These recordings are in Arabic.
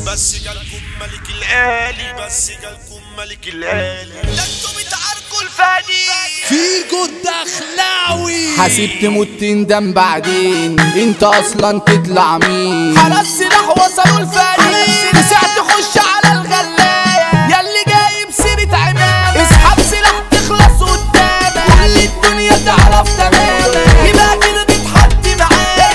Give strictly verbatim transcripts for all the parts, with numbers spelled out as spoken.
بس جالكم ملك الآلي، بس جالكم ملك الآلي، ده انتوا بتعاركوا الفادي فيجو الدخلاوي. حاسب تموت تندم بعدين، انت اصلا تطلع مين؟ على السلاح وصلوا الفادي، تسع تخش على الغلاية ياللي جايب سيرة عمامة، اسحب سلاح تخلص قدامك، كل الدنيا تعرف تماما، يبقى كده تتحدي معايا.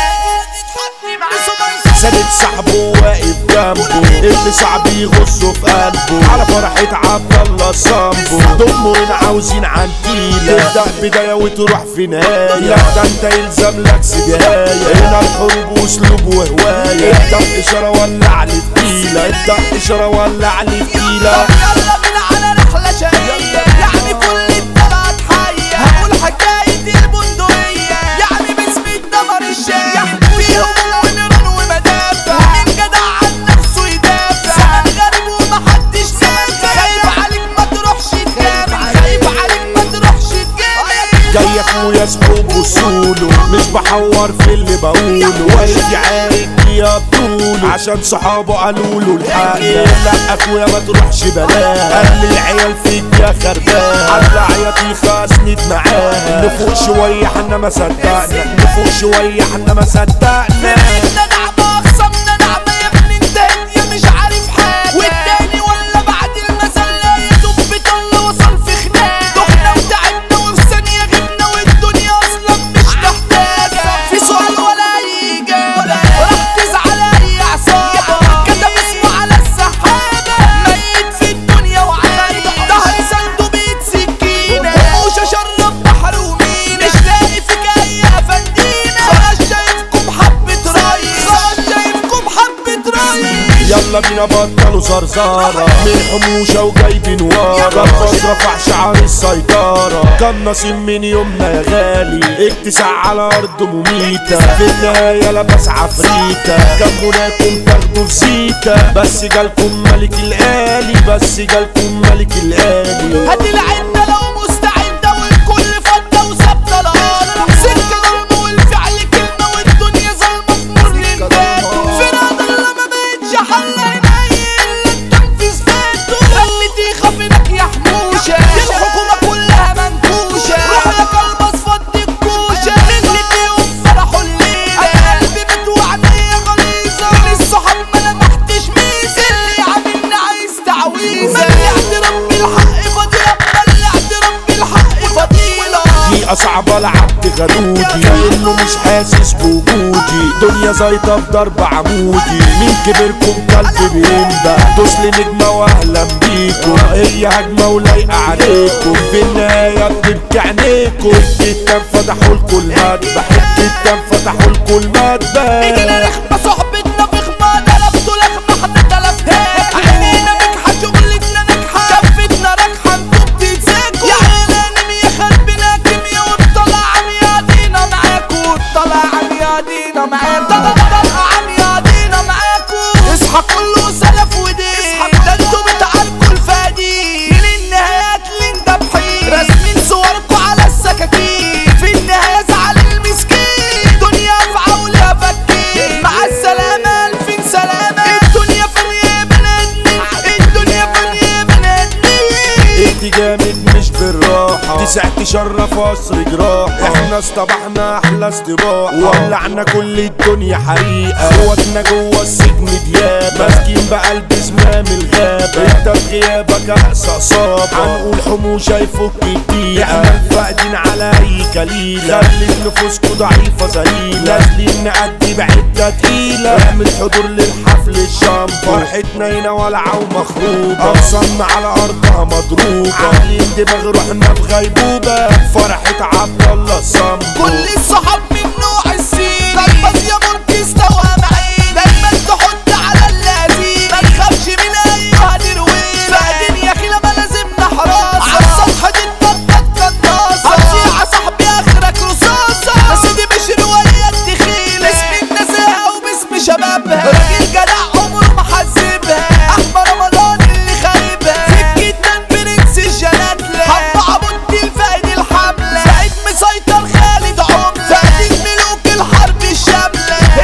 سادت صاحبه واقف جنبه، اللي صعب يغصه في قلبه، على فرحة عبد الله صامبو، ضمه هنا عاوزين عنتيلة، تبدأ بداية وتروح في نهاية، لا ده انت يلزم لك سجاية، هنا الحروب واسلوب وهواية، ابدأ إشارة ولا علي تقيلة، ابدأ إشارة ولا علي تقيلة. يلا بينا على رحلة شقية، يعني كل الطلعات حية، هقول حكاية البندقية، يعني باسم الدمر الشايع، فيهم ونيران ومدافع، ومين جدع عن نفسه يدافع، زمن غريب ومحدش نافع، خايف عليك ما تروحش تجامل، خايف عليك ما تروحش تجامل. جاي اخويا صحوب وصوله، مش بحور في اللي بقوله، واقف يعارك يا بطوله، عشان صحابه قالوله الحق، لا اخويا ما تروحش بلاه، قال لي العيال فيك يا خربان، على عياطي اسند معاه، نفوق شويه حنا ما صدقنا، نفوق شويه حنا ما صدقنا. يلا بينا بطلوا زرزارة من حموشة وجايبين ورا، الباص رفع شعار السيطرة، كان نصيب من يومنا يا غالي، اتساع على أرض مميتة، في النهاية لبس عفريتة، كان مناكم تاخدوا في زيتة، بس جالكم ملك الآلي، بس جالكم ملك الآلي. هدي العدة لو مستعدة والكل فضة وثابتة الأرض، سكة ضرب والفعل كلمة والدنيا ظلمة في نور للباب، فراد الله ما بقتش حل ينيل التنفيذ فاتو، خليتي خافنك يا حموشة، الحكومة كلها منكوشة، روح لك الباص فضي الكوشة، اللي فيهم فرحوا الليلة، أنا قلبي متوعني يا غليظة، من الصحاب ما لمحتش ميزة، اللي عاملني عايز تعويذة، بلعت ربي الحق فضيلة، بلعت ربي الحق فضيلة، دي أصعب العبد غدودي، كأنه مش حاسس بوجودي، دنيا زايطة بضرب عمودي، مين كبركم كلب بينبه، دوسلي نجمة واهلا بيكم، هي هجمة ولايقة عليكم، في النهاية بتبكي عينيكم، الكتاب فتحوا لكم المذبح، الكتاب فتحوا لكم المذبح. اجينا نخمة صحبتنا في خمة، دلفتوا لخمة احنا دلفتها، عينينا بكحة شغلتنا ناجحة، كفتنا راجحة انتوا بتتساكوا، يا عيلانين يا خربنا كيميا، والطلع عن يادينا معاكوا، والطلع عن يادينا معاكوا، طلع عن يادينا معاكوا، اصحى كله سلف ودين، ده انتوا بتعاركوا الفادي، من النهايات للذبحين، راسمين صوركوا على السكاكين، في النهاية زعل المسكين، دنيا في عولها فكين، مع السلامة ألفين سلامة، الدنيا فانية بنادني، الدنيا فانية بنادني. انت جامد مش بالراحة، تسع تشرف قصر جراحة، احنا اصطبحنا احلى استباحة، ولعنا كل الدنيا حريقة، اخواتنا جوه السجن ديابة، ماسكين بقلب زمام الغابة، انت بغيابك اقصى اصابة، هنقول حموشة يفك الدقيقة، احنا الفاقدين على اي كليلة، خلي نفوسكوا ضعيفة ذليلة، نازلين نأدي بعدة تقيلة، اعمل حضور للحفل الشامبو، فرحتنا هنا ولعة ومخروبة، أغصنا على أرضها مضروبة، عاملين دماغ روحنا في غيبوبة، فرحة عبد الله صامبو، كل الصحاب من نوع السين، طيب يا مركز توام عين، دايما تحط على اللازم، ما تخافش من ايها درويش، فقدين يا اخي لما لازمنا حراسة، على السطح دي اتنطط قناصة، هتضيع صاحبي اخرك رصاصة، يا سيدي مش رواية تخيلة، باسم النزاهة وباسم شبابها، راجل جدع عمره ما حذبها، احمد رمضان اللي خايبها، سكتنا برنس الجناتلة، حب عبود الفايد الحملة، سعيد مسيطر خالد عمر، فقدين ملوك الحرب الشاملة،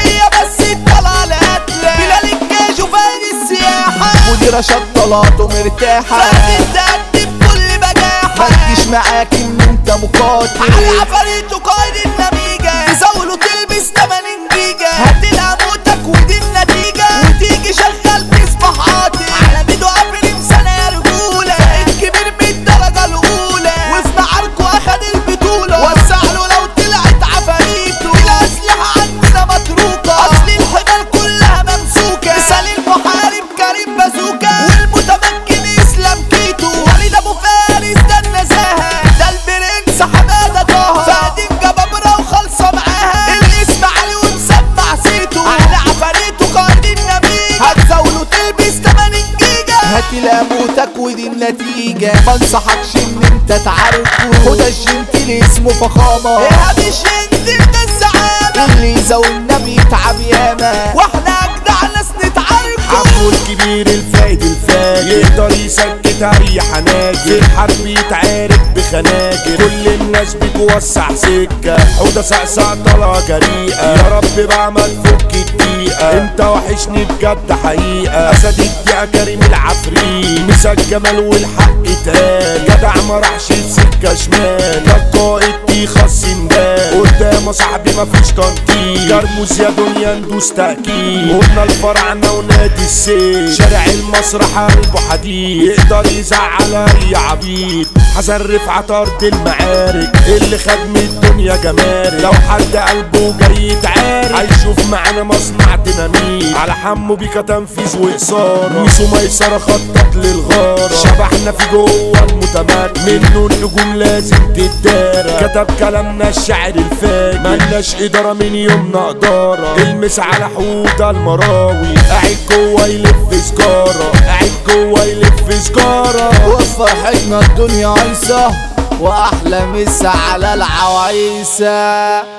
بطلاته مرتاحة فاتن تقدم كل بجاحة متجيش معاك ان انت مقاتل على عفاريته قايد النميجة تزاوله تلبس تمانين جيجا هتلقى موتك ودي النتيجة وتيجي شغال تصبح عاطل على ميدو قبل مسنة يا رجولة الكبير من الدرجة الأولى وفي معاركه أخد البطولة وسعله لو طلعت عفاريته الأسلحة عندنا متروكة أصل الحجال كلها ممسوكة مثال المحارب كريم بازوكا والمتمكن إسلام كيتو وليد أبو فارس ده النزاهة ده البرنس حمادة طه فادين جبابرة وخالصة معاها الاسم علي ومسمع سيتو على عفاريته قائد النميجة هتزاوله تلبس تمانين جيجا هتلاقي موتك ودي النتيجة ما انصحكش ان انت تعاركه خد الجنتل اسمه فخامة ايه مش انت ده الزعامة اللي يزاولنا بيتعب ياما واحنا اجدع ناس نتعاركوا عمو الكبير الفايد الفاجر يقدر يسكت اي حناجر في الحرب يتعارك بخناجر كل الناس بتوسع سكة حوضة سقسع طلع جريئة يا رب بقى ما تفك الدقيقة انت وحشني بجد حقيقة اسد الدقيقة كريم العفريت مسا الجمال والحق اتقال جدع ما راحش السكة شمال ده القائد يخص ندال قدامه صاحبي مفيش تنطيط جرموس يا دنيا ندوس تأكيد قلنا الفراعنة ونادي السيف شارع المسرح قلبه حديد يقدر يزعل اي عبيد حسن رفعت ارض المعارك اللي خد من الدنيا جمارك لو حد قلبه جاي يتعارك هيشوف معانا مصنع ديناميت على حمو بيكا تنفيذ واقصار ميسو ميسرة خطط للغارة شبحنا في جوه المتمكن منه النجوم لازم تتدارى كتب كلامنا الشاعر الفاجر ملناش ادارة من يومنا ادارة المس على حوضة المراوي قاعد جوه يلف سجارة قاعد جوه يلف سجارة وفي فرحتنا الدنيا عيسى واحلى مسا على العوايسة.